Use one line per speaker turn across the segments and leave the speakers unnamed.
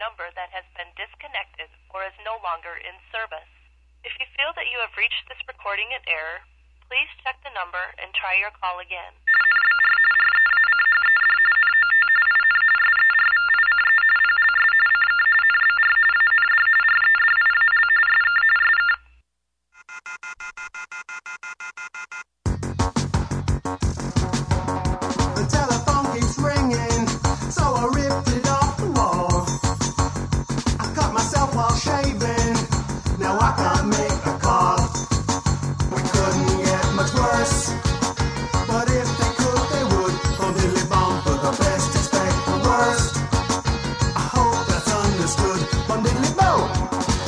number that has been disconnected or is no longer in service. If you feel that you have reached this recording in error, please check the number and try your call again.
The telephone keeps ringing, so I ripped it off the wall. I cut myself while shaving, now I can't make a call. We couldn't get much worse, but if they could, they would. Bum diddly bum, for the best expect the worst. I hope that's understood. Bum diddly bum.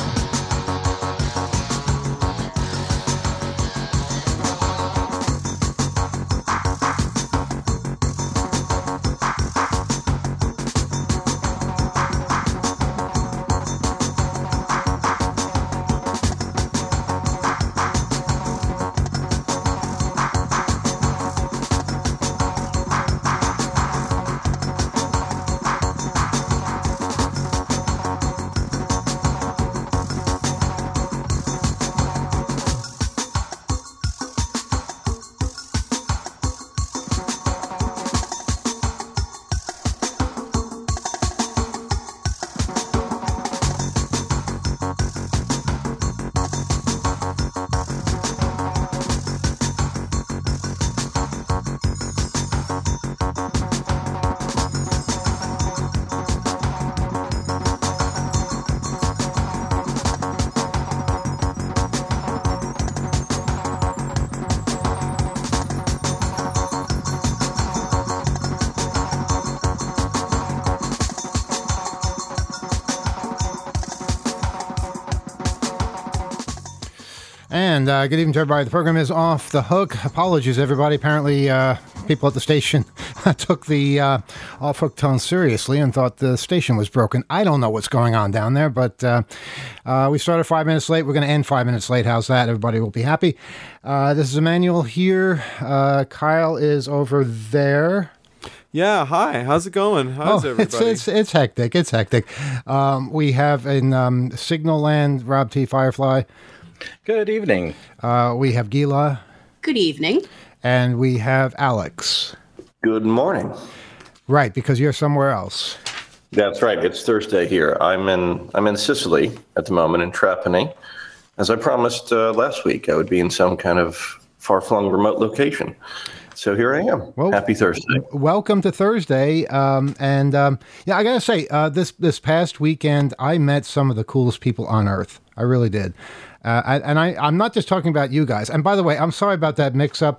And good evening to everybody. The program is Off the Hook. Apologies, everybody. Apparently, people at the station took the Off Hook tone seriously and thought the station was broken. I don't know what's going on down there, but we started 5 minutes late. We're going to end 5 minutes late. How's that? Everybody will be happy. This is Emmanuel here. Kyle is over there.
Yeah, hi. How's it going? How's everybody?
It's hectic. It's hectic. We have in Signal Land, Rob T. Firefly.
Good evening.
We have Gila.
Good evening.
And we have Alex.
Good morning.
Right, because you're somewhere else.
That's right. It's Thursday here. I'm in Sicily at the moment, in Trapani. As I promised last week, I would be in some kind of far-flung remote location. So here I am. Well, happy Thursday.
Welcome to Thursday. Yeah, I got to say, this past weekend, I met some of the coolest people on earth. I really did. I'm not just talking about you guys. And by the way, I'm sorry about that mix-up.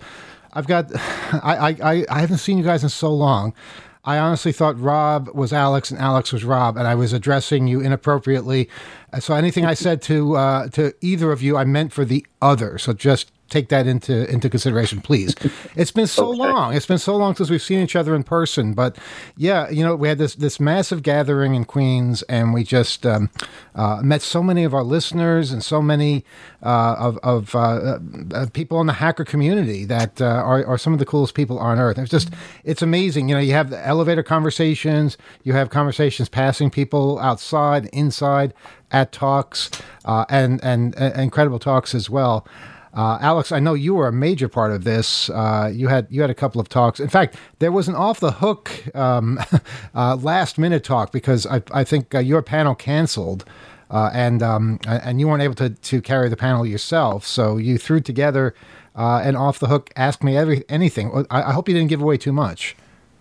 I haven't seen you guys in so long. I honestly thought Rob was Alex and Alex was Rob, and I was addressing you inappropriately. So anything I said to either of you, I meant for the other. So just take that into consideration, please. It's been so long. It's been so long since we've seen each other in person. But yeah, we had this massive gathering in Queens, and we just met so many of our listeners and so many of people in the hacker community that are some of the coolest people on earth. It's amazing. You have the elevator conversations, you have conversations passing people outside, inside, at talks, and incredible talks as well. Alex, I know you were a major part of this. You had a couple of talks. In fact, there was an off the hook last minute talk because I think your panel canceled, and you weren't able to carry the panel yourself. So you threw together an off the hook. Ask me anything. I hope you didn't give away too much.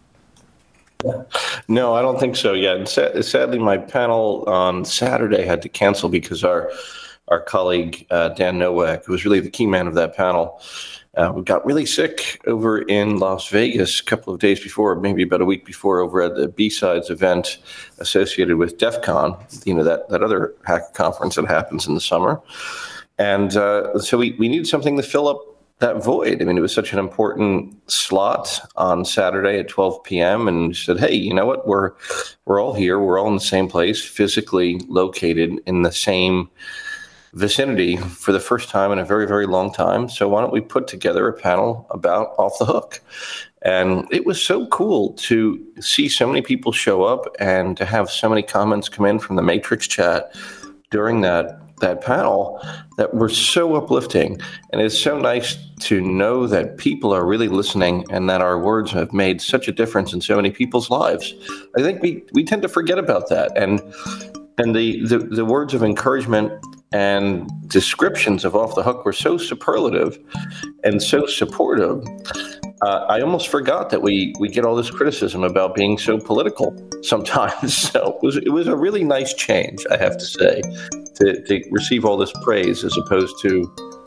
No, I don't think so. Yeah, and sadly, my panel on Saturday had to cancel because our colleague, Dan Nowak, who was really the key man of that panel, got really sick over in Las Vegas a couple of days before, maybe about a week before, over at the B-Sides event associated with DEF CON, that other hacker conference that happens in the summer. And so we needed something to fill up that void. I mean, it was such an important slot on Saturday at 12 p.m. And we said, hey, you know what? We're all here. We're all in the same place, physically located in the same vicinity for the first time in a very, very long time. So why don't we put together a panel about Off the Hook? And it was so cool to see so many people show up and to have so many comments come in from the Matrix chat during that panel that were so uplifting. And it's so nice to know that people are really listening and that our words have made such a difference in so many people's lives. I think we tend to forget about that. And the words of encouragement and descriptions of Off the Hook were so superlative and so supportive. I almost forgot that we get all this criticism about being so political sometimes. So it was a really nice change, I have to say, to receive all this praise as opposed to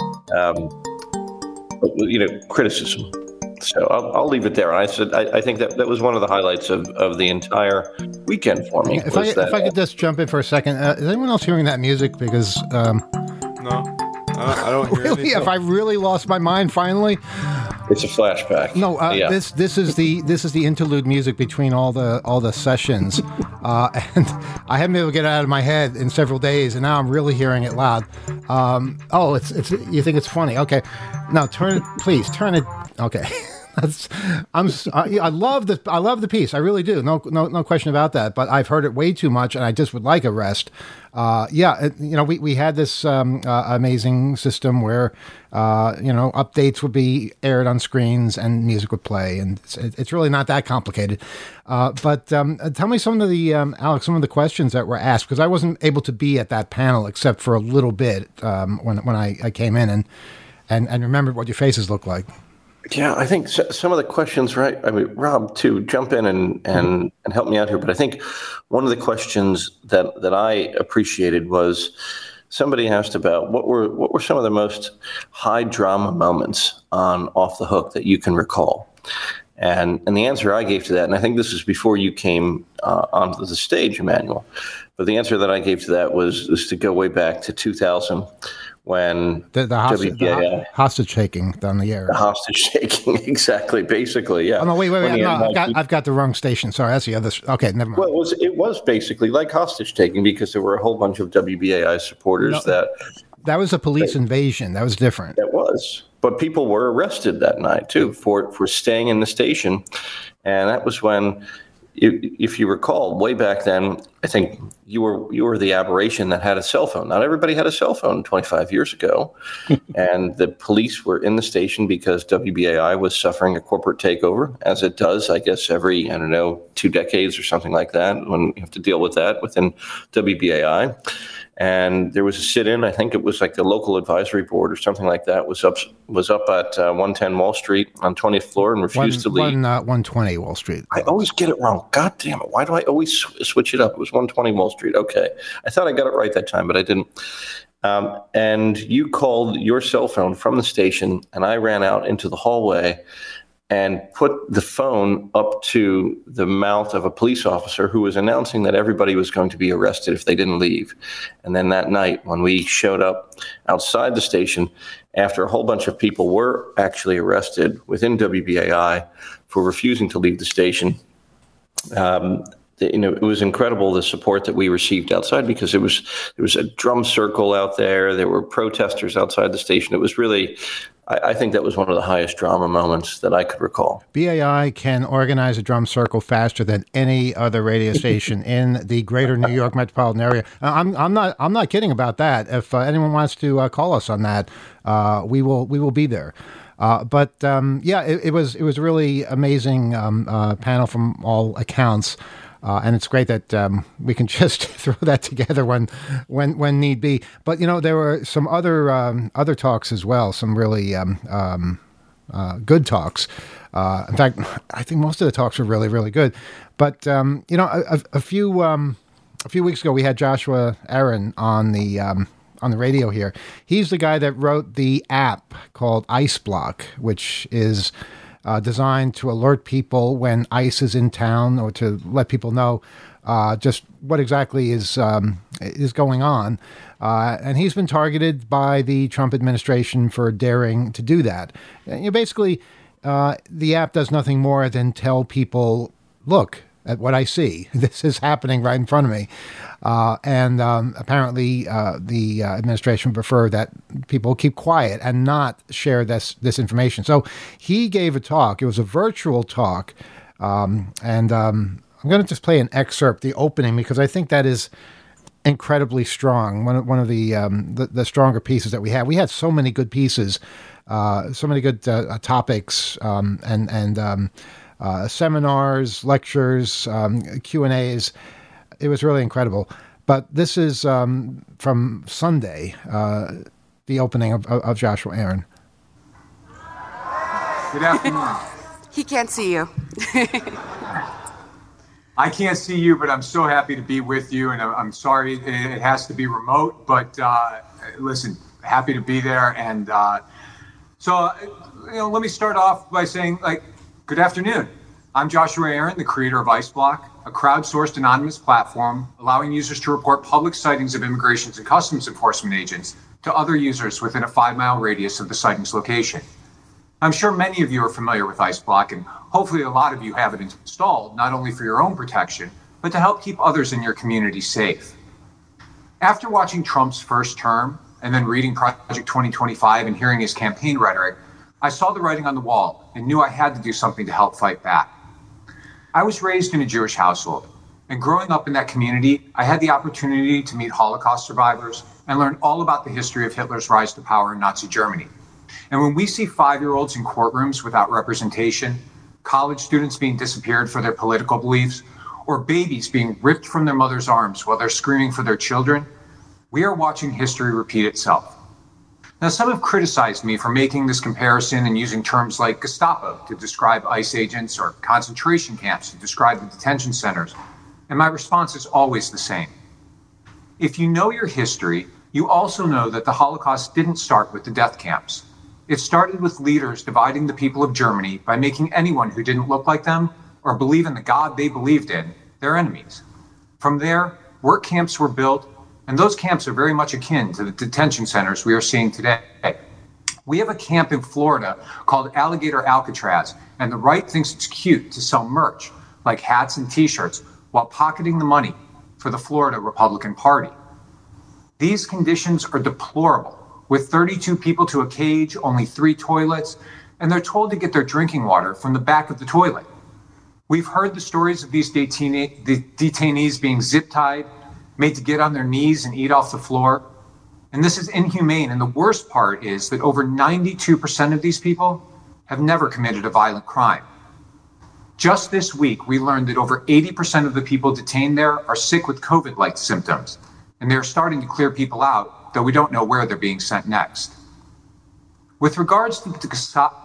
criticism. So I'll leave it there. I said I think that was one of the highlights of the entire weekend for me.
If I could just jump in for a second, is anyone else hearing that music? Because
no, I don't hear
really.
anything.
If I really lost my mind finally.
It's a flashback.
No,
yeah.
This is the interlude music between all the sessions, and I haven't been able to get it out of my head in several days, and now I'm really hearing it loud. It's you think it's funny? Okay, now turn it. Okay. I love the piece. I really do. No question about that. But I've heard it way too much, and I just would like a rest. We had this amazing system where updates would be aired on screens and music would play, and it's really not that complicated. But tell me some of the Alex, some of the questions that were asked, because I wasn't able to be at that panel except for a little bit when I came in and remembered what your faces look like.
Yeah, I think some of the questions, right? I mean, Rob, too, jump in and help me out here. But I think one of the questions that I appreciated was somebody asked about what were some of the most high drama moments on Off the Hook that you can recall. And the answer I gave to that, and I think this is before you came onto the stage, Emmanuel, but the answer that I gave to that was to go way back to 2000. When
the hostage taking on the air.
The hostage taking, exactly, basically, yeah.
Oh, no, wait. No, I've got the wrong station. Sorry, that's the other. Okay, never mind.
Well, it was basically like hostage taking because there were a whole bunch of WBAI supporters
that was a police invasion. That was different.
That was. But people were arrested that night, too, for staying in the station. And that was when, if you recall, way back then, I think you were the aberration that had a cell phone. Not everybody had a cell phone 25 years ago. And the police were in the station because WBAI was suffering a corporate takeover, as it does, I guess, every, 2 decades or something like that, when you have to deal with that within WBAI. And there was a sit-in. I think it was like the local advisory board or something like that was up at 110 Wall Street on 20th floor and refused to leave.
120 Wall Street.
I always get it wrong. God damn it! Why do I always switch it up? It was 120 Wall Street. Okay, I thought I got it right that time, but I didn't. And you called your cell phone from the station, and I ran out into the hallway and put the phone up to the mouth of a police officer who was announcing that everybody was going to be arrested if they didn't leave. And then that night, when we showed up outside the station, after a whole bunch of people were actually arrested within WBAI for refusing to leave the station, it was incredible, the support that we received outside, because there was a drum circle out there. There were protesters outside the station. It was really, I think that was one of the highest drama moments that I could recall.
BAI can organize a drum circle faster than any other radio station in the greater New York metropolitan area. I'm not kidding about that. If anyone wants to call us on that, we will be there. It was a really amazing panel from all accounts. And it's great that we can just throw that together when need be. But there were some other talks as well, some really good talks. In fact, I think most of the talks were really, really good. But a few weeks ago, we had Joshua Aaron on the radio here. He's the guy that wrote the app called Ice Block, which is designed to alert people when ICE is in town, or to let people know just what exactly is going on. And he's been targeted by the Trump administration for daring to do that. Basically, the app does nothing more than tell people, look, at what I see. This is happening right in front of me. And apparently the administration prefer that people keep quiet and not share this information. So he gave a talk. It was a virtual talk. I'm going to just play an excerpt, the opening, because I think that is incredibly strong. One of the stronger pieces that we had. We had so many good pieces, so many good topics, and seminars, lectures, Q&As. It was really incredible. But this is from Sunday, the opening of Joshua Aaron.
Good afternoon.
He can't see you.
I can't see you, but I'm so happy to be with you, and I'm sorry it has to be remote, but listen, happy to be there. And so let me start off by saying, good afternoon. I'm Joshua Aaron, the creator of IceBlock, a crowdsourced anonymous platform allowing users to report public sightings of Immigration and Customs Enforcement agents to other users within a 5-mile radius of the sighting's location. I'm sure many of you are familiar with IceBlock, and hopefully a lot of you have it installed, not only for your own protection, but to help keep others in your community safe. After watching Trump's first term and then reading Project 2025 and hearing his campaign rhetoric, I saw the writing on the wall and knew I had to do something to help fight back. I was raised in a Jewish household, and growing up in that community, I had the opportunity to meet Holocaust survivors and learn all about the history of Hitler's rise to power in Nazi Germany. And when we see 5-year-olds in courtrooms without representation, college students being disappeared for their political beliefs, or babies being ripped from their mother's arms while they're screaming for their children, we are watching history repeat itself. Now, some have criticized me for making this comparison and using terms like Gestapo to describe ICE agents or concentration camps to describe the detention centers. And my response is always the same. If you know your history, you also know that the Holocaust didn't start with the death camps. It started with leaders dividing the people of Germany by making anyone who didn't look like them or believe in the God they believed in their enemies. From there, work camps were built, and those camps are very much akin to the detention centers we are seeing today. We have a camp in Florida called Alligator Alcatraz, and the right thinks it's cute to sell merch, like hats and t-shirts, while pocketing the money for the Florida Republican Party. These conditions are deplorable, with 32 people to a cage, only 3 toilets, and they're told to get their drinking water from the back of the toilet. We've heard the stories of these detainees being zip-tied, made to get on their knees and eat off the floor. And this is inhumane, and the worst part is that over 92% of these people have never committed a violent crime. Just this week, we learned that over 80% of the people detained there are sick with COVID-like symptoms, and they're starting to clear people out, though we don't know where they're being sent next. With regards to the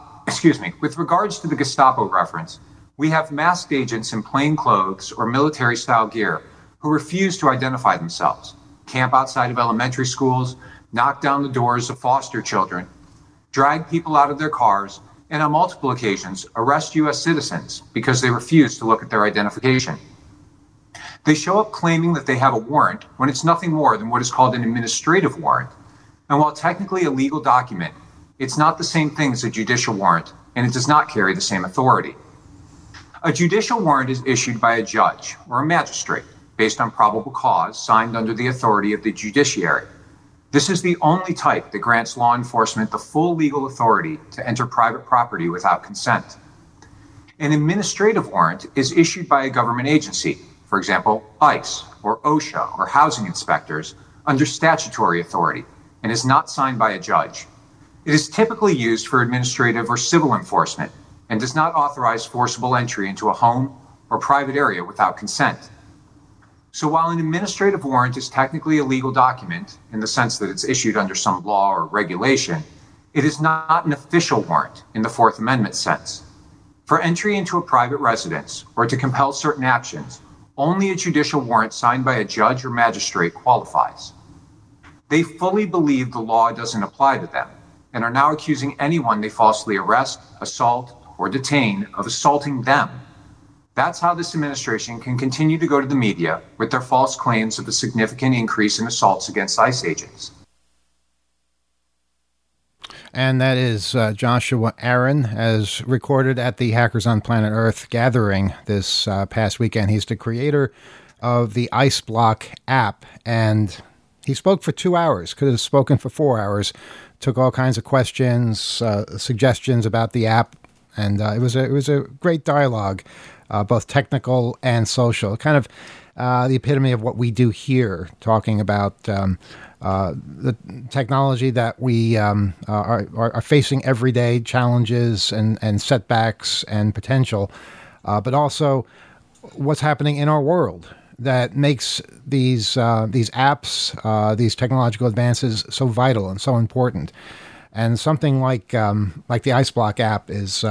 Gestapo reference, we have masked agents in plain clothes or military-style gear who refuse to identify themselves, camp outside of elementary schools, knock down the doors of foster children, drag people out of their cars, and on multiple occasions arrest U.S. citizens because they refuse to look at their identification. They show up claiming that they have a warrant when it's nothing more than what is called an administrative warrant. And while technically a legal document, it's not the same thing as a judicial warrant, and it does not carry the same authority. A judicial warrant is issued by a judge or a magistrate based on probable cause signed under the authority of the judiciary. This is the only type that grants law enforcement the full legal authority to enter private property without consent. An administrative warrant is issued by a government agency, for example, ICE or OSHA or housing inspectors, under statutory authority and is not signed by a judge. It is typically used for administrative or civil enforcement and does not authorize forcible entry into a home or private area without consent. So while an administrative warrant is technically a legal document in the sense that it's issued under some law or regulation, it is not an official warrant in the Fourth Amendment sense. For entry into a private residence or to compel certain actions, only a judicial warrant signed by a judge or magistrate qualifies. They fully believe the law doesn't apply to them and are now accusing anyone they falsely arrest, assault, or detain of assaulting them. That's how this administration can continue to go to the media with their false claims of a significant increase in assaults against ICE agents.
and that is Joshua Aaron, as recorded at the Hackers on Planet Earth gathering this past weekend. He's the creator of the IceBlock app, and he spoke for 2 hours. Could have spoken for 4 hours. Took all kinds of questions, suggestions about the app, and it was a great dialogue, both technical and social. Kind of the epitome of what we do here, talking about the technology that we are facing every day, challenges and setbacks and potential, but also what's happening in our world that makes these apps, these technological advances so vital and so important. And something like the IceBlock app is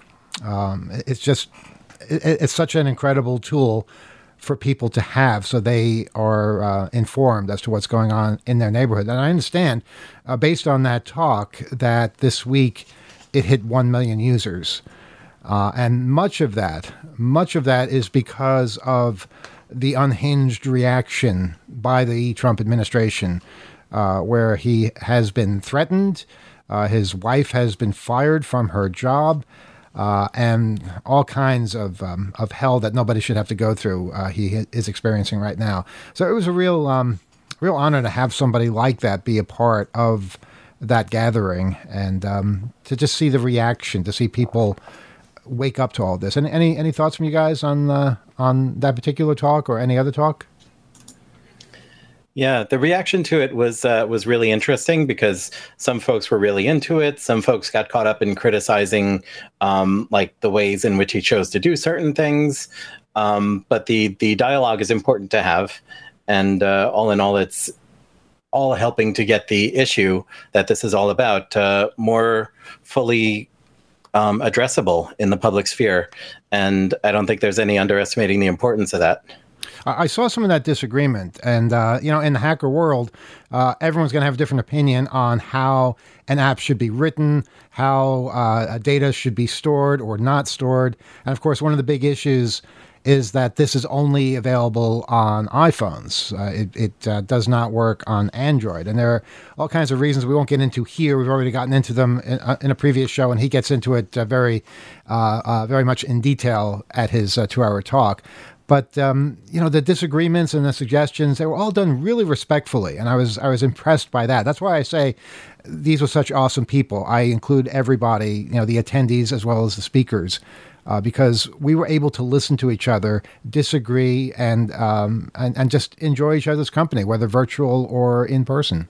it's such an incredible tool for people to have, so they are informed as to what's going on in their neighborhood. And I understand, based on that talk, that this week it hit 1 million users, and much of that is because of the unhinged reaction by the Trump administration, where he has been threatened, his wife has been fired from her job, and all kinds of hell that nobody should have to go through. He is experiencing right now. So it was a real honor to have somebody like that be a part of that gathering, and to just see the reaction, to see people wake up to all this. And any thoughts from you guys on that particular talk or any other talk?
Yeah, the reaction to it was really interesting, because some folks were really into it. Some folks got caught up in criticizing like the ways in which he chose to do certain things. But the dialogue is important to have. And all in all, it's all helping to get the issue that this is all about more fully addressable in the public sphere. And I don't think there's any underestimating the importance of that.
I saw some of that disagreement, and in the hacker world, everyone's going to have a different opinion on how an app should be written, how data should be stored or not stored. And of course, one of the big issues is that this is only available on iPhones. It does not work on Android. And there are all kinds of reasons we won't get into here. We've already gotten into them in a previous show, and he gets into it very much in detail at his 2-hour talk. But, the disagreements and the suggestions, they were all done really respectfully. And I was impressed by that. That's why I say these were such awesome people. I include everybody, the attendees as well as the speakers, because we were able to listen to each other, disagree, and just enjoy each other's company, whether virtual or in person.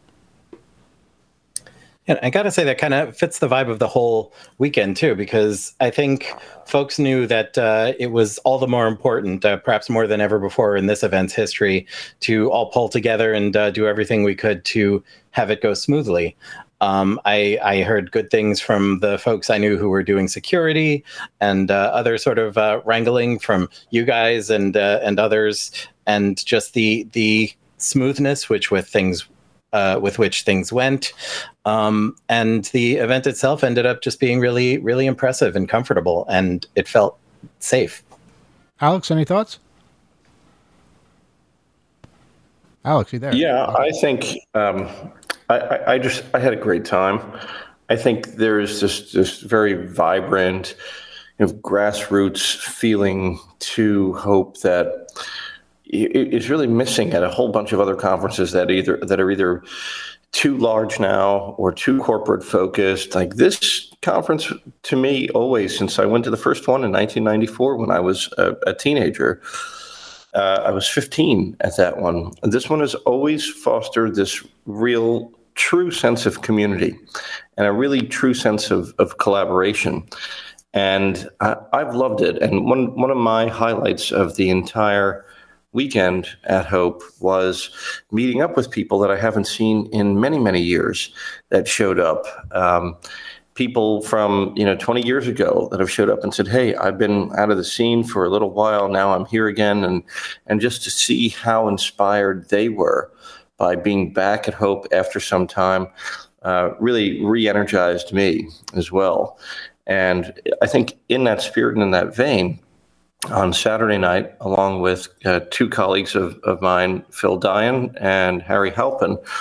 And I got to say that kind of fits the vibe of the whole weekend, too, because I think folks knew that it was all the more important, perhaps more than ever before in this event's history, to all pull together and do everything we could to have it go smoothly. I heard good things from the folks I knew who were doing security and other sort of wrangling from you guys and others, and just the smoothness with which things went. And the event itself ended up just being really, really impressive and comfortable, and it felt safe.
Alex, any thoughts? Alex, you there?
Yeah, okay. I think I had a great time. I think there's this very vibrant, grassroots feeling to Hope that is really missing at a whole bunch of other conferences that are either too large now or too corporate focused. Like this conference, to me, always, since I went to the first one in 1994 when I was a teenager, I was 15 at that one. And this one has always fostered this real, true sense of community and a really true sense of collaboration. And I've loved it. And one of my highlights of the entire weekend at Hope was meeting up with people that I haven't seen in many, many years that showed up. People from 20 years ago that have showed up and said, "Hey, I've been out of the scene for a little while. Now I'm here again," and just to see how inspired they were by being back at Hope after some time really re-energized me as well. And I think in that spirit and in that vein, on Saturday night, along with two colleagues of mine, Phil Dyan and Harry Halpin,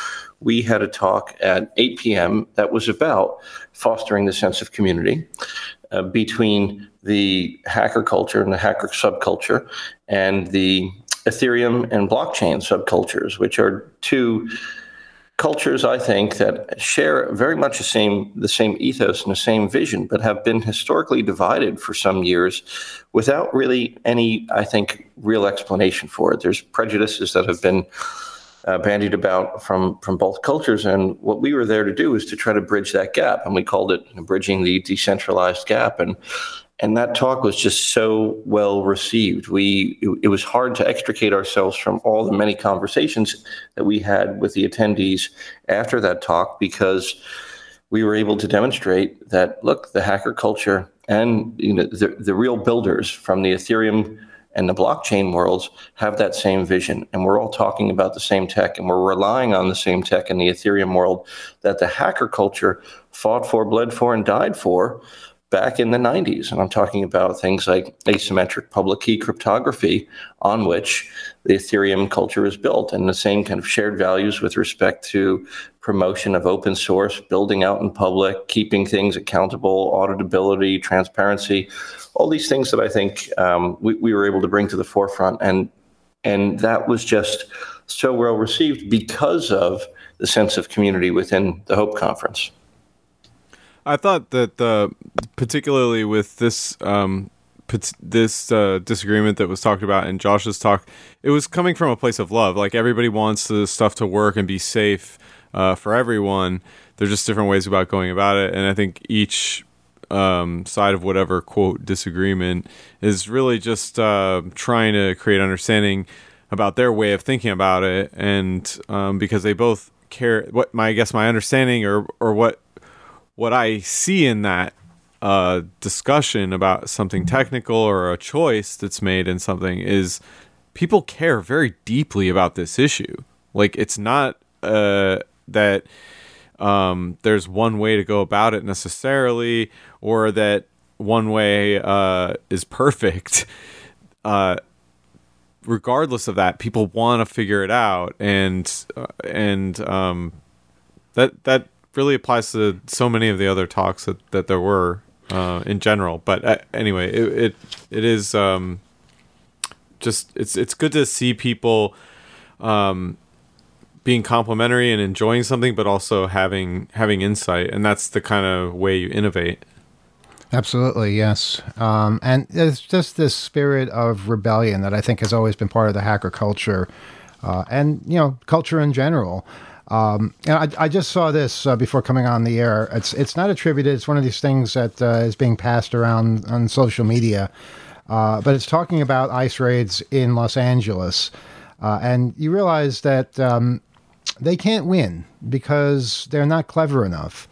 we had a talk at 8 p.m. that was about fostering the sense of community between the hacker culture and the hacker subculture and the Ethereum and blockchain subcultures, which are two cultures, I think, that share very much the same ethos and the same vision, but have been historically divided for some years without really any, I think, real explanation for it. There's prejudices that have been bandied about from both cultures, and what we were there to do is to try to bridge that gap, and we called it Bridging the Decentralized Gap, and that talk was just so well received. It was hard to extricate ourselves from all the many conversations that we had with the attendees after that talk, because we were able to demonstrate that, look, the hacker culture and the real builders from the Ethereum and the blockchain worlds have that same vision. And we're all talking about the same tech, and we're relying on the same tech in the Ethereum world that the hacker culture fought for, bled for, and died for back in the 90s. And I'm talking about things like asymmetric public key cryptography, on which the Ethereum culture is built, and the same kind of shared values with respect to promotion of open source, building out in public, keeping things accountable, auditability, transparency, all these things that I think we were able to bring to the forefront. And that was just so well received because of the sense of community within the Hope Conference.
I thought that particularly with this disagreement that was talked about in Josh's talk, it was coming from a place of love. Like, everybody wants the stuff to work and be safe for everyone. There's just different ways about going about it, and I think each side of whatever quote disagreement is really just trying to create understanding about their way of thinking about it, and because they both care. My understanding or what I see in that discussion about something technical or a choice that's made in something is people care very deeply about this issue. Like, it's not that there's one way to go about it necessarily, or that one way is perfect. Regardless of that, people want to figure it out, and that really applies to so many of the other talks that there were in general. But anyway, it is just it's good to see people being complimentary and enjoying something, but also having insight, and that's the kind of way you innovate.
Absolutely, yes. And it's just this spirit of rebellion that I think has always been part of the hacker culture, and culture in general. I just saw this before coming on the air. It's not attributed. It's one of these things that is being passed around on social media, but it's talking about ICE raids in Los Angeles, and you realize that they can't win because they're not clever enough.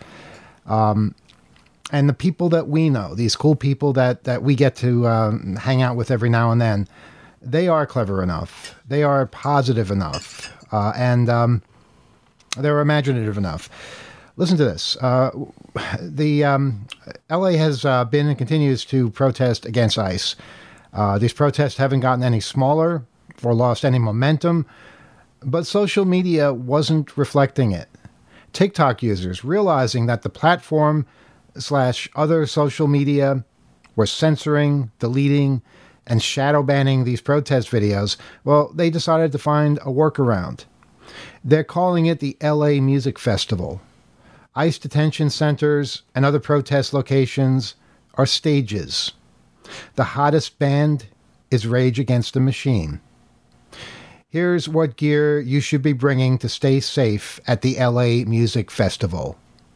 And the people that we know, these cool people that we get to hang out with every now and then, they are clever enough. They are positive enough, and they're imaginative enough. Listen to this. The LA has been and continues to protest against ICE. These protests haven't gotten any smaller or lost any momentum, but social media wasn't reflecting it. TikTok users, realizing that the platform / other social media were censoring, deleting, and shadow banning these protest videos, well, they decided to find a workaround. They're calling it the LA Music Festival. ICE detention centers and other protest locations are stages. The hottest band is Rage Against the Machine. Here's what gear you should be bringing to stay safe at the LA Music Festival.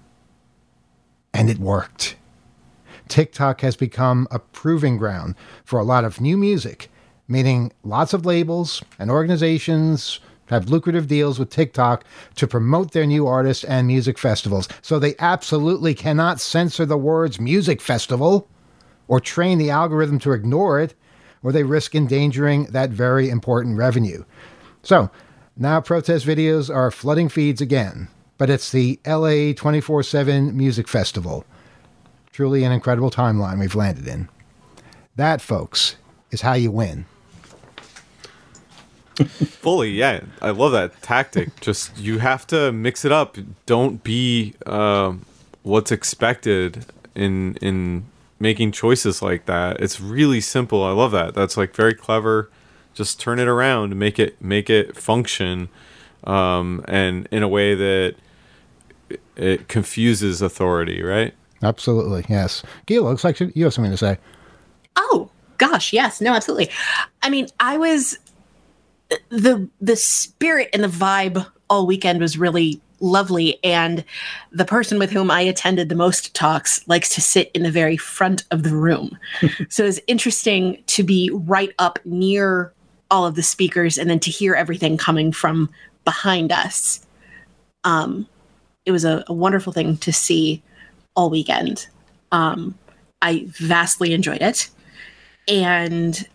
And it worked. TikTok has become a proving ground for a lot of new music, meaning lots of labels and organizations have lucrative deals with TikTok to promote their new artists and music festivals. So they absolutely cannot censor the words music festival or train the algorithm to ignore it, or they risk endangering that very important revenue. So now protest videos are flooding feeds again, but it's the LA 24/7 Music Festival. Truly an incredible timeline we've landed in. That, folks, is how you win.
Fully, yeah. I love that tactic. Just you have to mix it up. Don't be what's expected in making choices like that. It's really simple. I love that. That's like very clever. Just turn it around, make it function, and in a way that it confuses authority, right?
Absolutely, yes. Gila, looks like you have something to say.
Oh gosh, yes, no, absolutely. I mean, I was the spirit and the vibe all weekend was really lovely, and the person with whom I attended the most talks likes to sit in the very front of the room. So it's interesting to be right up near all of the speakers and then to hear everything coming from behind us. It was a wonderful thing to see all weekend. I vastly enjoyed it. And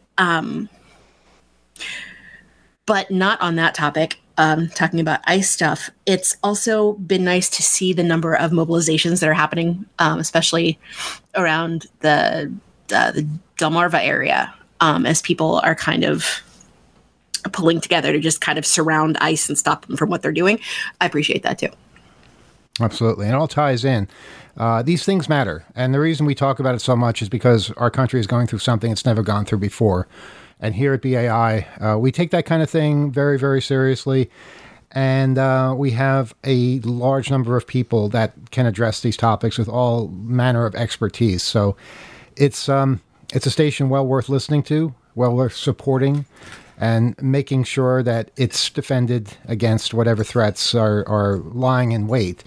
but not on that topic, talking about ICE stuff. It's also been nice to see the number of mobilizations that are happening, especially around the Delmarva area, as people are kind of pulling together to just kind of surround ICE and stop them from what they're doing. I appreciate that too.
Absolutely. And it all ties in. These things matter. And the reason we talk about it so much is because our country is going through something it's never gone through before. And here at BAI, we take that kind of thing very, very seriously. And we have a large number of people that can address these topics with all manner of expertise. So it's a station well worth listening to, well worth supporting, and making sure that it's defended against whatever threats are lying in wait.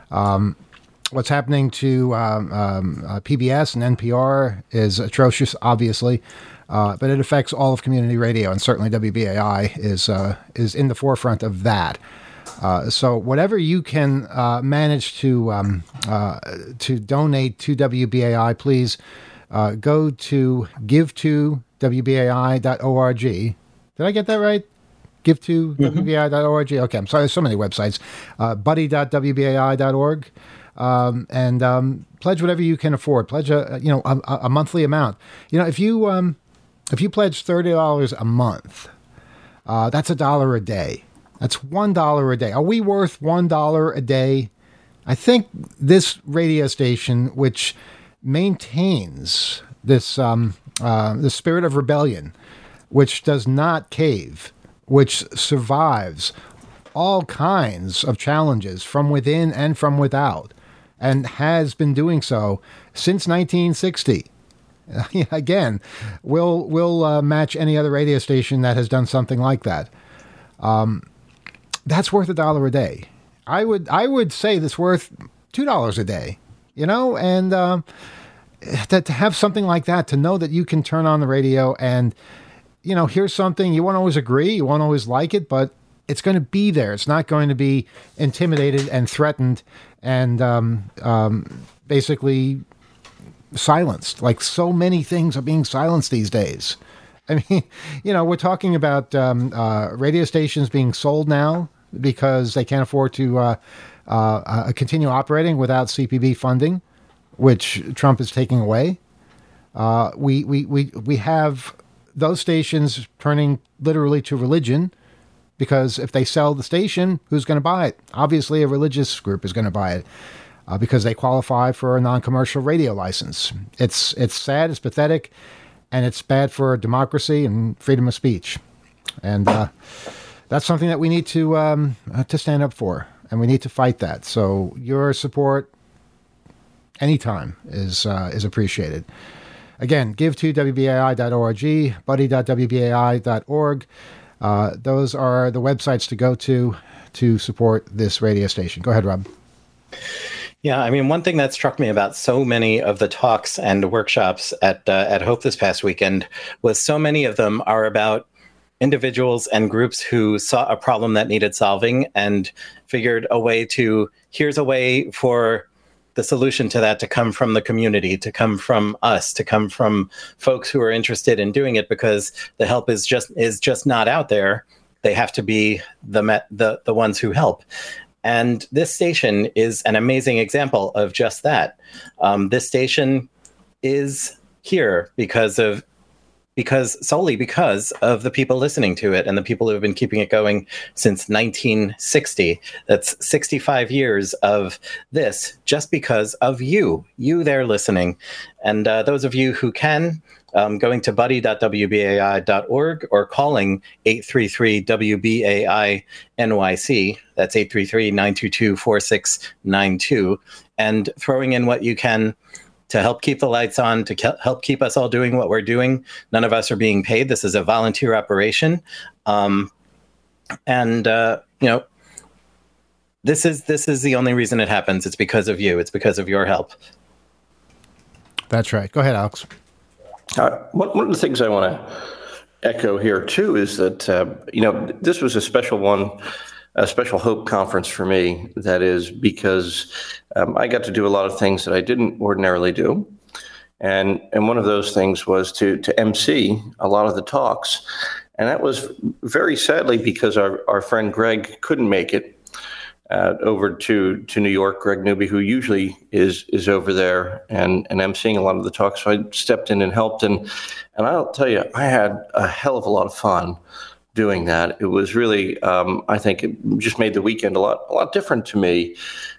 What's happening to PBS and NPR is atrocious, obviously, but it affects all of community radio, and certainly WBAI is in the forefront of that. So whatever you can manage to donate to WBAI, please go to give2wbai.org. Did I get that right? Give to WBAI.org. Okay, I'm sorry, there's so many websites. Buddy.wbai.org. And pledge whatever you can afford. Pledge a monthly amount. If you pledge $30 a month, that's $1 a day. That's $1 a day. Are we worth $1 a day? I think this radio station, which maintains this the spirit of rebellion, which does not cave, which survives all kinds of challenges from within and from without, and has been doing so since 1960. Again, we'll match any other radio station that has done something like that. That's worth $1 a day. I would say that's worth $2 a day. And to have something like that, to know that you can turn on the radio and here's something. You won't always agree, you won't always like it, but it's going to be there. It's not going to be intimidated and threatened and basically silenced, like so many things are being silenced these days. I mean, we're talking about radio stations being sold now because they can't afford to continue operating without CPB funding, which Trump is taking away. We have those stations turning literally to religion, because if they sell the station, who's going to buy it? Obviously, a religious group is going to buy it because they qualify for a non-commercial radio license. It's sad, it's pathetic, and it's bad for democracy and freedom of speech. And that's something that we need to stand up for, and we need to fight that. So your support anytime is appreciated. Again, give to WBAI.org, buddy.wbai.org. Those are the websites to go to support this radio station. Go ahead, Rob.
Yeah, I mean, one thing that struck me about so many of the talks and workshops at Hope this past weekend was so many of them are about individuals and groups who saw a problem that needed solving and figured here's a way for the solution to that to come from the community, to come from us, to come from folks who are interested in doing it, because the help is just not out there. They have to be the ones who help. And this station is an amazing example of just that. This station is here because solely because of the people listening to it and the people who have been keeping it going since 1960. That's 65 years of this just because of you there listening. And those of you who can, going to buddy.wbai.org or calling 833-WBAI-NYC, that's 833-922-4692, and throwing in what you can to help keep the lights on, to help keep us all doing what we're doing. None of us are being paid. This is a volunteer operation. This is the only reason it happens. It's because of you. It's because of your help.
That's right. Go ahead, Alex.
One of the things I want to echo here, too, is that, this was a special Hope Conference for me. That is because I got to do a lot of things that I didn't ordinarily do. And one of those things was to MC a lot of the talks. And that was very sadly because our friend Greg couldn't make it over to New York. Greg Newby, who usually is over there and emceeing a lot of the talks. So I stepped in and helped. And I'll tell you, I had a hell of a lot of fun doing that. It was really, I think it just made the weekend a lot different to me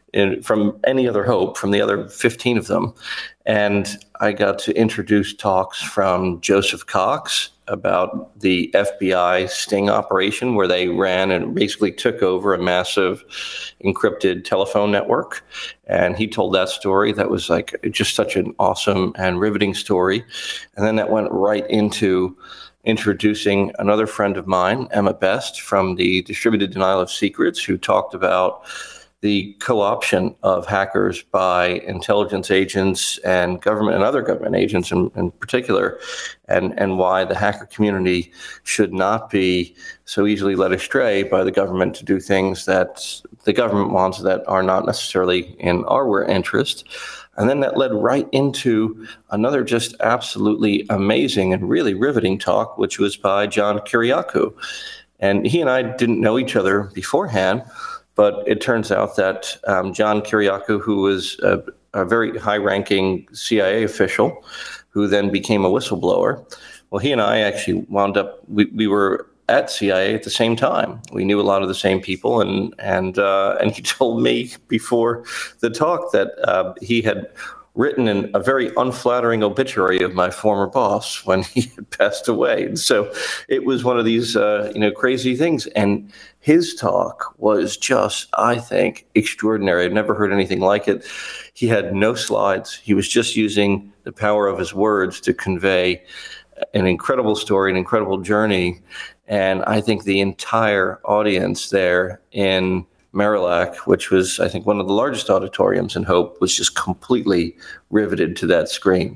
from any other Hope, from the other 15 of them. And I got to introduce talks from Joseph Cox about the FBI sting operation, where they ran and basically took over a massive encrypted telephone network. And he told that story. That was like just such an awesome and riveting story. And then that went right into introducing another friend of mine, Emma Best, from the Distributed Denial of Secrets, who talked about the co-option of hackers by intelligence agents and government and other government agents in particular, and why the hacker community should not be so easily led astray by the government to do things that the government wants that are not necessarily in our interest. And then that led right into another just absolutely amazing and really riveting talk, which was by John Kiriakou. And he and I didn't know each other beforehand, but it turns out that John Kiriakou, who was a very high-ranking CIA official, who then became a whistleblower, well, he and I actually wound up, we were at CIA at the same time. We knew a lot of the same people, and he told me before the talk that he had written a very unflattering obituary of my former boss when he had passed away. And so it was one of these crazy things. And his talk was just, I think, extraordinary. I've never heard anything like it. He had no slides. He was just using the power of his words to convey an incredible story, an incredible journey. And I think the entire audience there in Marillac, which was, I think, one of the largest auditoriums in Hope, was just completely riveted to that screen.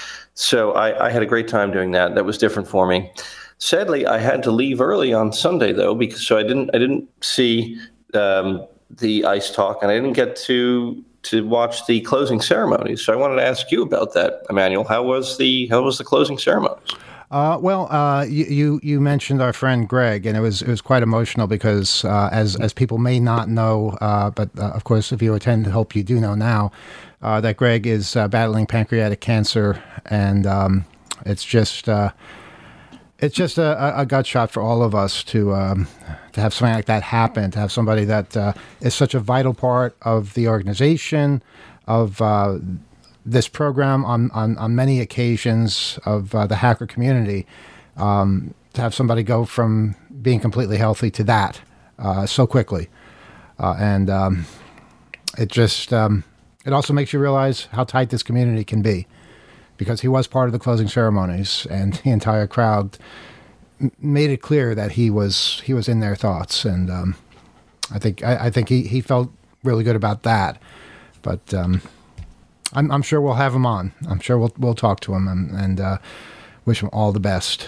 So I had a great time doing that. That was different for me. Sadly, I had to leave early on Sunday, though, because I didn't see the ICE talk, and I didn't get to watch the closing ceremonies. So I wanted to ask you about that, Emmanuel. How was the closing ceremonies?
You mentioned our friend Greg, and it was quite emotional because as people may not know, but of course, if you attend Hope, you do know now that Greg is battling pancreatic cancer, and it's just a gut shot for all of us to have something like that happen, to have somebody that is such a vital part of the organization, of this program on many occasions, of the hacker community, to have somebody go from being completely healthy to that so quickly. And it just, it also makes you realize how tight this community can be, because he was part of the closing ceremonies, and the entire crowd made it clear that he was in their thoughts. And I think he felt really good about that. But I'm sure we'll have him on. I'm sure we'll talk to him and wish him all the best.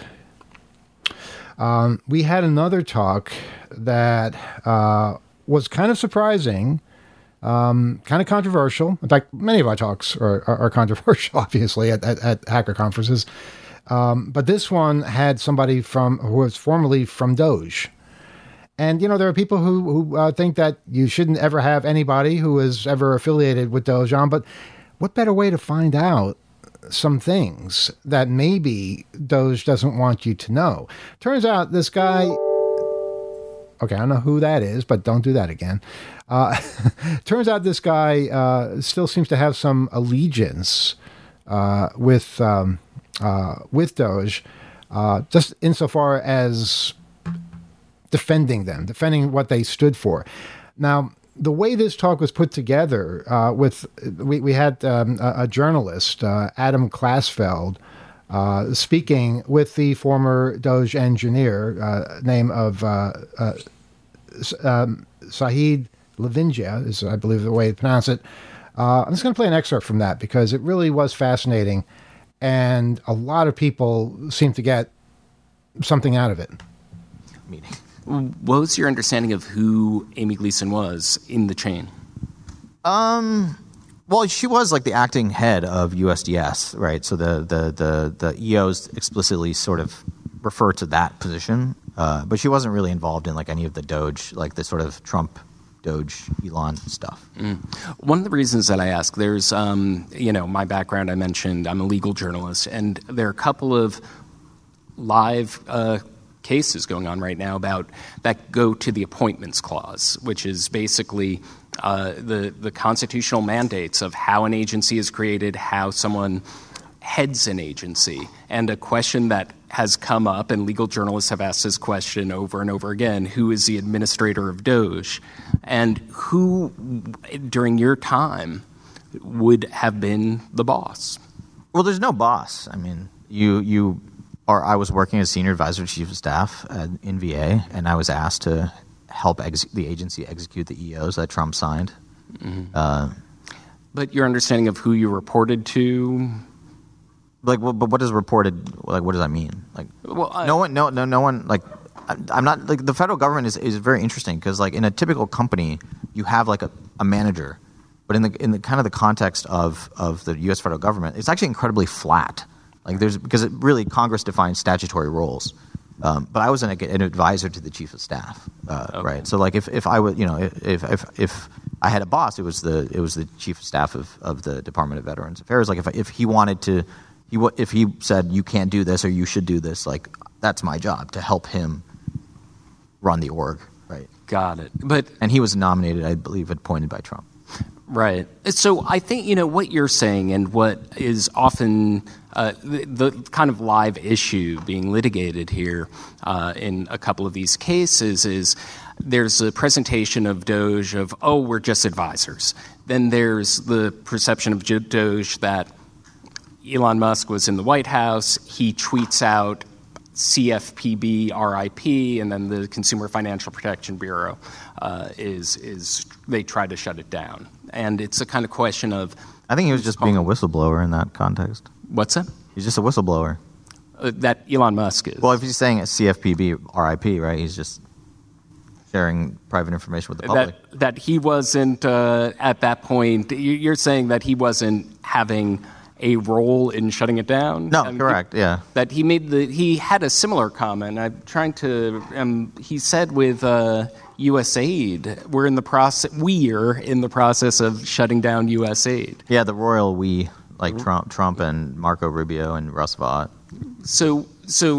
We had another talk that was kind of surprising, kind of controversial. In fact, many of our talks are controversial, obviously, at hacker conferences. But this one had somebody who was formerly from Doge. And, there are people who think that you shouldn't ever have anybody who is ever affiliated with Doge on, but what better way to find out some things that maybe Doge doesn't want you to know. Turns out this guy, okay, I don't know who that is, but don't do that again. Turns out this guy still seems to have some allegiance with Doge, just insofar as defending what they stood for. Now, the way this talk was put together, we had a journalist, Adam Klasfeld, speaking with the former Doge engineer, name of Sahid Lavingia, is I believe the way to pronounce it. I'm just going to play an excerpt from that because it really was fascinating, and a lot of people seem to get something out of it.
What was your understanding of who Amy Gleason was in the chain?
Well, she was like the acting head of USDS, right? So the EOs explicitly sort of refer to that position, but she wasn't really involved in like any of the Doge, like the sort of Trump, Doge, Elon stuff.
One of the reasons that I ask, there's, my background, I mentioned I'm a legal journalist, and there are a couple of live cases going on right now about that go to the appointments clause, which is basically the constitutional mandates of how an agency is created, how someone heads an agency. And a question that has come up, and legal journalists have asked this question over and over again, who is the administrator of Doge? And who, during your time, would have been the boss?
Well, there's no boss. I mean, I was working as senior advisor to chief of staff in VA, and I was asked to help the agency execute the EOs that Trump signed.
But your understanding of who you reported to,
but what is reported? Like, what does that mean? Like, no one. Like, I'm not like the federal government is very interesting because like in a typical company, you have like a manager, but in the kind of the context of the U.S. federal government, it's actually incredibly flat. Like because it really Congress defines statutory roles, but I was an advisor to the chief of staff, okay. Right? So like if I would if I had a boss, it was the chief of staff of the Department of Veterans Affairs. Like if he wanted to, if he said you can't do this or you should do this, like that's my job to help him run the org, right?
Got it.
And he was nominated, I believe, appointed by Trump.
Right. So I think, what you're saying and what is often the kind of live issue being litigated here in a couple of these cases is there's a presentation of Doge of, we're just advisors. Then there's the perception of Doge that Elon Musk was in the White House. He tweets out CFPB, RIP, and then the Consumer Financial Protection Bureau they try to shut it down. And it's a kind of question of...
I think he was just being a whistleblower in that context.
What's that?
He's just a whistleblower.
That Elon Musk is.
Well, if he's saying CFPB, RIP, right, he's just sharing private information with the public.
That he wasn't, at that point, you're saying that he wasn't having a role in shutting it down?
No, correct, yeah.
That he had a similar comment. I'm trying to, he said with USAID, we're in the process of shutting down USAID.
Yeah, the royal we, like Trump and Marco Rubio and Russ Vought.
So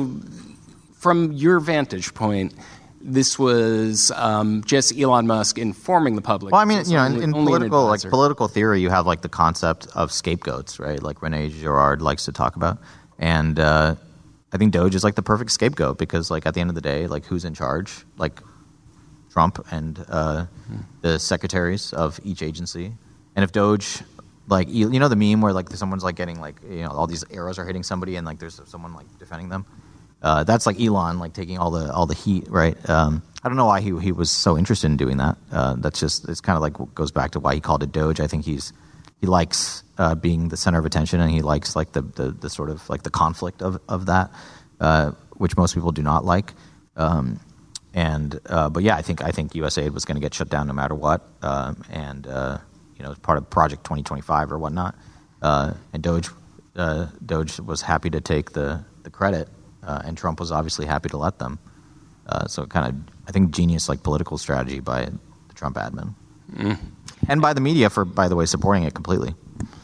from your vantage point, this was just Elon Musk informing the public.
Well, I mean, in political theory, you have like the concept of scapegoats, right? Like Rene Girard likes to talk about, and I think Doge is like the perfect scapegoat because, like, at the end of the day, like, who's in charge? Like Trump and the secretaries of each agency, and if Doge, like, the meme where like someone's like getting like all these arrows are hitting somebody and like there's someone like defending them. That's like Elon, like taking all the heat, right? I don't know why he was so interested in doing that. It's kind of like goes back to why he called it Doge. I think he likes being the center of attention, and he likes like the sort of like the conflict of that, which most people do not like. But yeah, I think USAID was going to get shut down no matter what, and as part of Project 2025 or whatnot. And Doge was happy to take the credit. And Trump was obviously happy to let them. So kind of, I think, genius like political strategy by the Trump admin. And by the media for, by the way, supporting it completely.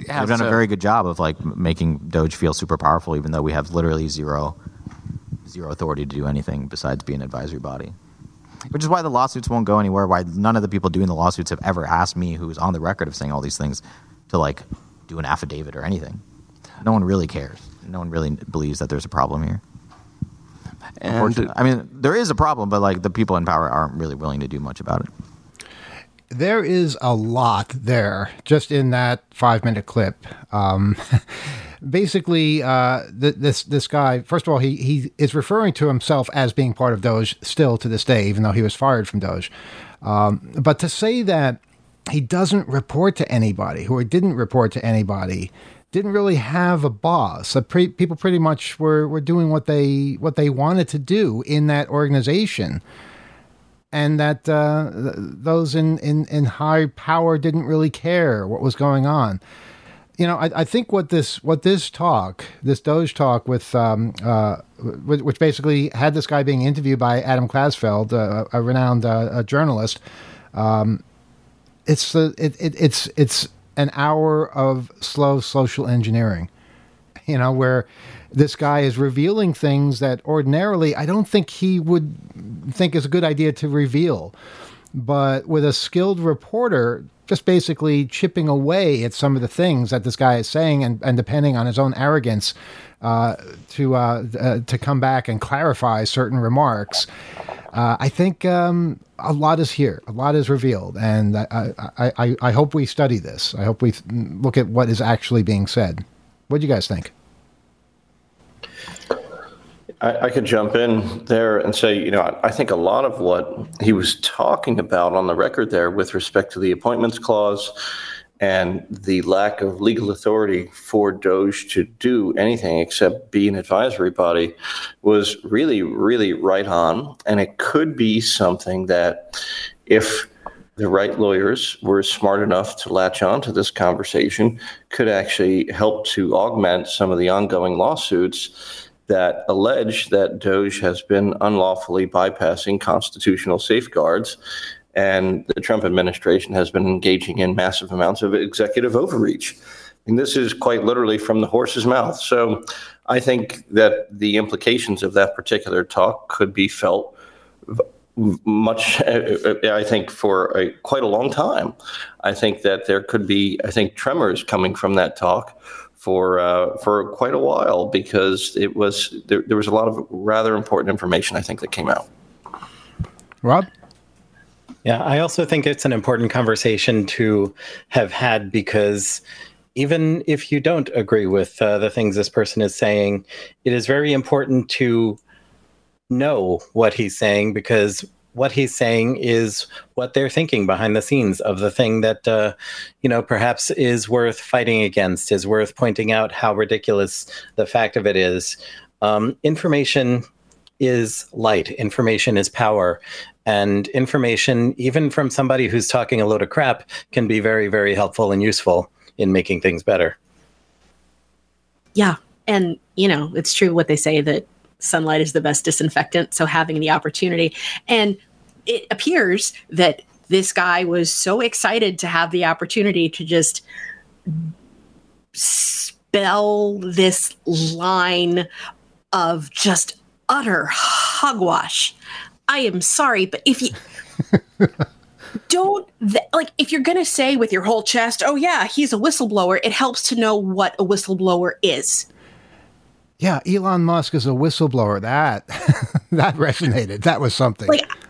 They've done a very good job of like making Doge feel super powerful, even though we have literally zero authority to do anything besides be an advisory body. Which is why the lawsuits won't go anywhere. Why none of the people doing the lawsuits have ever asked me, who's on the record of saying all these things, to like do an affidavit or anything. No one really cares. No one really believes that there's a problem here. And I mean, there is a problem, but like the people in power aren't really willing to do much about it.
There is a lot there just in that 5-minute clip. Basically, this guy, first of all, he is referring to himself as being part of Doge still to this day, even though he was fired from Doge. But to say that he doesn't report to anybody, or didn't report to anybody, didn't really have a boss. People pretty much were doing what they wanted to do in that organization. And that those in high power didn't really care what was going on. You know, I think what this Doge talk with which basically had this guy being interviewed by Adam Klasfeld, a renowned journalist. It's an hour of slow social engineering. You know, where this guy is revealing things that ordinarily I don't think he would think is a good idea to reveal. But with a skilled reporter just basically chipping away at some of the things that this guy is saying and depending on his own arrogance to come back and clarify certain remarks, I think a lot is here. A lot is revealed. And I hope we study this. I hope we look at what is actually being said. What do you guys think?
I could jump in there and say, you know, I think a lot of what he was talking about on the record there with respect to the appointments clause and the lack of legal authority for Doge to do anything except be an advisory body was really, really right on. And it could be something that if the right lawyers were smart enough to latch on to this conversation, could actually help to augment some of the ongoing lawsuits that allege that Doge has been unlawfully bypassing constitutional safeguards, and the Trump administration has been engaging in massive amounts of executive overreach. And this is quite literally from the horse's mouth. So I think that the implications of that particular talk could be felt much, I think, for quite a long time. I think that there could be, tremors coming from that talk for quite a while, because it was there was a lot of rather important information, I think, that came out.
Rob?
Yeah, I also think it's an important conversation to have had, because even if you don't agree with the things this person is saying, it is very important to know what he's saying, because what he's saying is what they're thinking behind the scenes of the thing that, perhaps is worth fighting against, is worth pointing out how ridiculous the fact of it is. Information is light. Information is power. And information, even from somebody who's talking a load of crap, can be very, very helpful and useful in making things better.
Yeah. And, it's true what they say, that sunlight is the best disinfectant. So having the opportunity, and it appears that this guy was so excited to have the opportunity to just spell this line of just utter hogwash. I am sorry, but if you if you're going to say with your whole chest, oh yeah, he's a whistleblower, it helps to know what a whistleblower is.
Yeah, Elon Musk is a whistleblower. That resonated. That was something.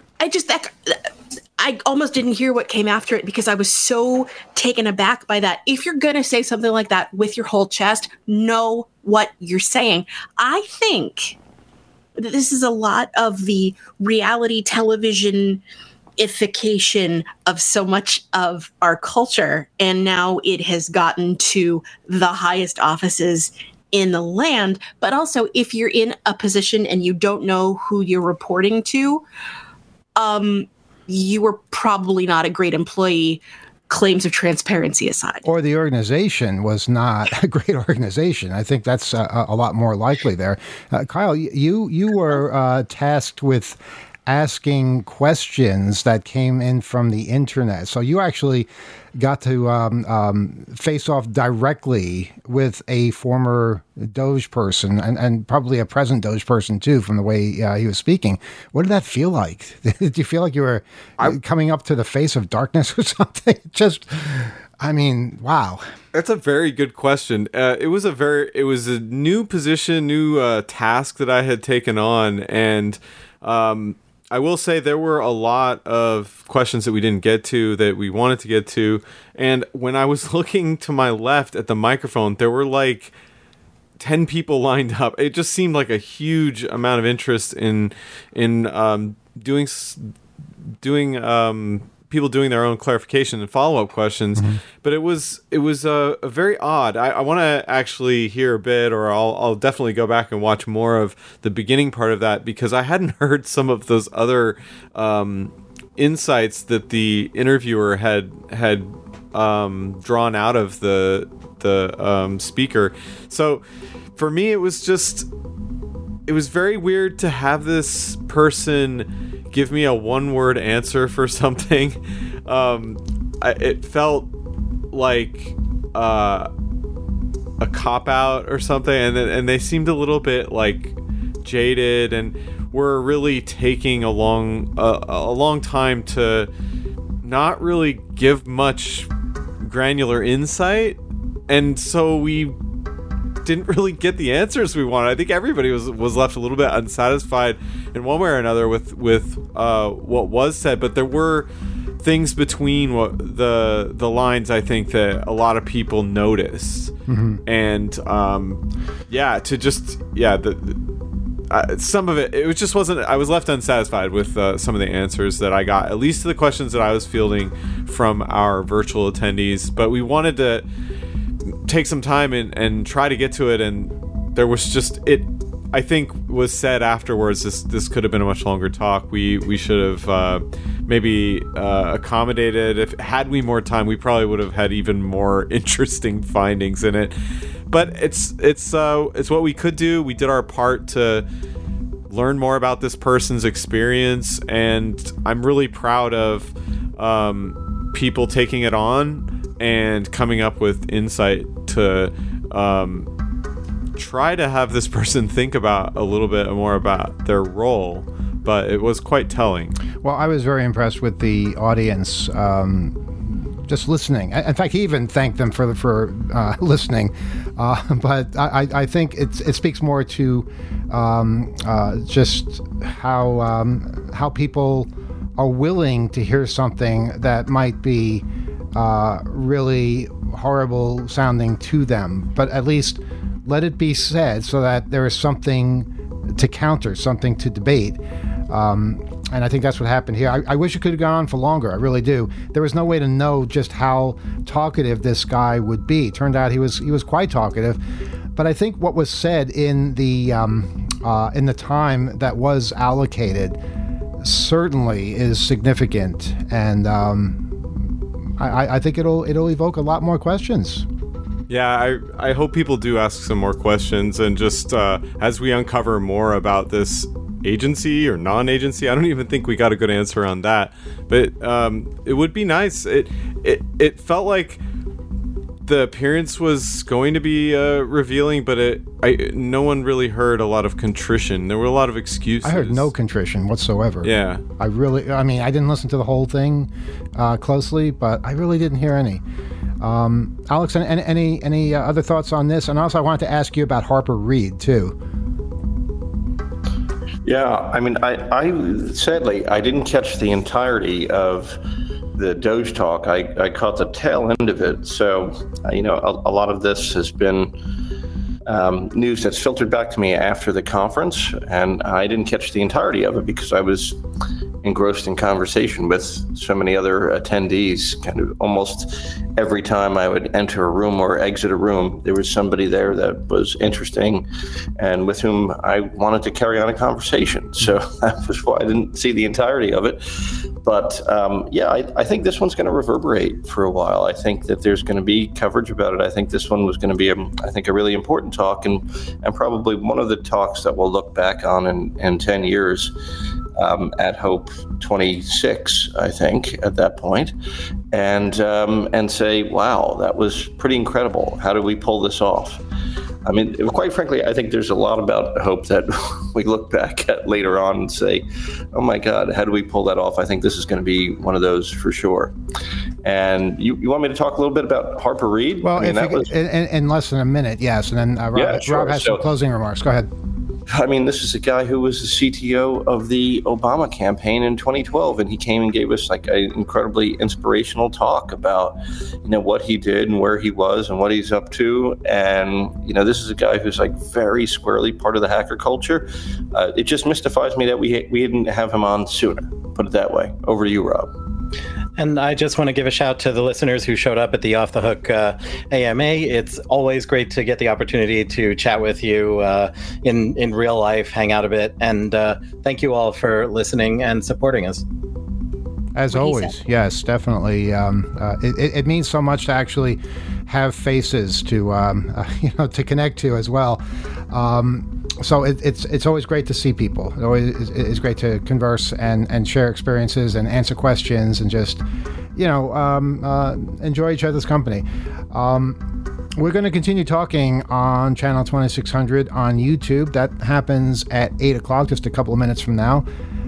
I almost didn't hear what came after it, because I was so taken aback by that. If you're going to say something like that with your whole chest, know what you're saying. I think that this is a lot of the reality television-ification of so much of our culture, and now it has gotten to the highest offices in the land. But also, if you're in a position and you don't know who you're reporting to, you were probably not a great employee, claims of transparency aside.
Or the organization was not a great organization. I think that's a lot more likely there. Kyle, you were tasked with asking questions that came in from the internet. So you actually got to face off directly with a former Doge person and probably a present Doge person too, from the way he was speaking. What did that feel like? Did you feel like you were coming up to the face of darkness or something? Just, I mean, wow.
That's a very good question. It was a new position, new task that I had taken on, and I will say there were a lot of questions that we didn't get to that we wanted to get to. And when I was looking to my left at the microphone, there were like 10 people lined up. It just seemed like a huge amount of interest in doing people doing their own clarification and follow-up questions. Mm-hmm. But it was a very odd. I want to actually hear a bit, or I'll definitely go back and watch more of the beginning part of that, because I hadn't heard some of those other insights that the interviewer had drawn out of the speaker. So for me, it was very weird to have this person give me a one-word answer for something. It felt like a cop-out or something, and they seemed a little bit like jaded, and were really taking a long time to not really give much granular insight, and so we didn't really get the answers we wanted. I think everybody was left a little bit unsatisfied in one way or another with what was said, but there were things between the lines, I think, that a lot of people noticed. Mm-hmm. And some of it just wasn't. I was left unsatisfied with some of the answers that I got, at least to the questions that I was fielding from our virtual attendees. But we wanted to take some time and try to get to it, and there was just, it I think was said afterwards, this could have been a much longer talk. We should have maybe accommodated. If had we more time, we probably would have had even more interesting findings in it. But it's what we could do. We did our part to learn more about this person's experience, and I'm really proud of people taking it on and coming up with insight to try to have this person think about a little bit more about their role. But it was quite telling.
Well, I was very impressed with the audience just listening. In fact, he even thanked them for listening. But I think it speaks more to just how people are willing to hear something that might be really horrible sounding to them, but at least let it be said so that there is something to counter, something to debate. And I think that's what happened here. I wish it could have gone on for longer. I really do. There was no way to know just how talkative this guy would be. Turned out he was quite talkative. But I think what was said in the time that was allocated certainly is significant, and I think it'll evoke a lot more questions.
Yeah, I hope people do ask some more questions, and just as we uncover more about this agency or non-agency, I don't even think we got a good answer on that, but it would be nice. It felt like the appearance was going to be revealing, but no one really heard a lot of contrition. There were a lot of excuses.
I heard no contrition whatsoever.
Yeah.
I didn't listen to the whole thing closely, but I really didn't hear any. Alex, any other thoughts on this? And also I wanted to ask you about Harper Reid too.
Yeah, I mean, I sadly, I didn't catch the entirety of the Doge talk. I caught the tail end of it. So, a lot of this has been news that's filtered back to me after the conference, and I didn't catch the entirety of it because I was engrossed in conversation with so many other attendees. Kind of almost every time I would enter a room or exit a room, there was somebody there that was interesting and with whom I wanted to carry on a conversation. So that was why I didn't see the entirety of it. But I think this one's going to reverberate for a while. I think that there's going to be coverage about it. I think this one was going to be, a really important talk, and probably one of the talks that we'll look back on in 10 years. at Hope 26, I think, at that point, and say, wow, that was pretty incredible. How do we pull this off? I mean, quite frankly, I think there's a lot about Hope that we look back at later on and say, oh my God, how do we pull that off? I think this is going to be one of those for sure. And you want me to talk a little bit about Harper Reid?
Well, in less than a minute, yes. And then Rob has some closing remarks. Go ahead.
I mean, this is a guy who was the CTO of the Obama campaign in 2012, and he came and gave us like an incredibly inspirational talk about, what he did and where he was and what he's up to. And, this is a guy who's like very squarely part of the hacker culture. It just mystifies me that we didn't have him on sooner. Put it that way. Over to you, Rob.
And I just want to give a shout to the listeners who showed up at the Off the Hook AMA. It's always great to get the opportunity to chat with you in real life, hang out a bit. And thank you all for listening and supporting us.
As always, yes, definitely. It means so much to actually have faces to to connect to as well. So it's always great to see people. It always is great to converse and share experiences and answer questions and just enjoy each other's company. We're going to continue talking on Channel 2600 on YouTube. That happens at 8 o'clock, just a couple of minutes from now,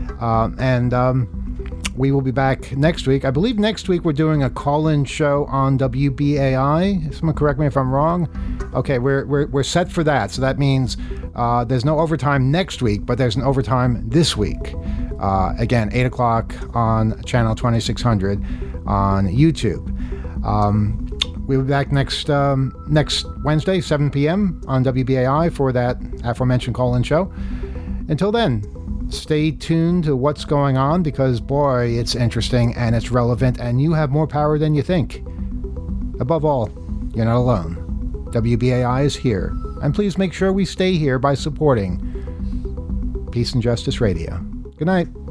we will be back next week. I believe next week we're doing a call-in show on WBAI. Someone correct me if I'm wrong. Okay, we're set for that. So that means there's no overtime next week, but there's an overtime this week. Again, 8 o'clock on Channel 2600 on YouTube. We'll be back next Wednesday, 7 p.m. on WBAI for that aforementioned call-in show. Until then, stay tuned to what's going on because, boy, it's interesting and it's relevant and you have more power than you think. Above all, you're not alone. WBAI is here. And please make sure we stay here by supporting Peace and Justice Radio. Good night.